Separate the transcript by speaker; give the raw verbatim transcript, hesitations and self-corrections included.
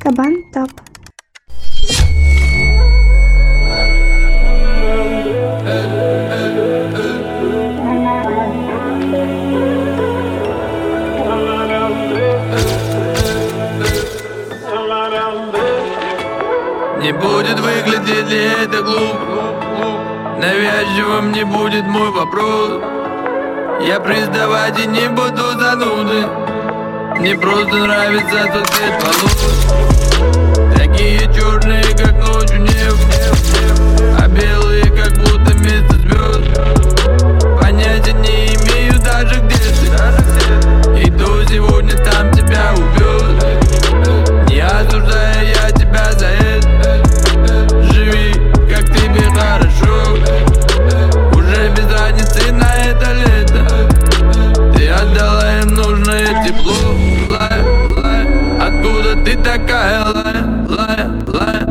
Speaker 1: Кабан топ.
Speaker 2: Не будет выглядеть ли это глупо? Навязчивым не будет мой вопрос. Я признавать и не буду занудой. Мне просто нравится тот цвет волос. Такие черные, как ночью небо, а белые, как будто вместо звезд. Понятия не имею даже где ты, и то сегодня там тебя увез. Не осуждая я тебя за это, живи, как тебе хорошо. Уже без разницы на это лето, ты отдала им нужное тепло. Лая, лая, откуда ты такая, лая, лая, лая?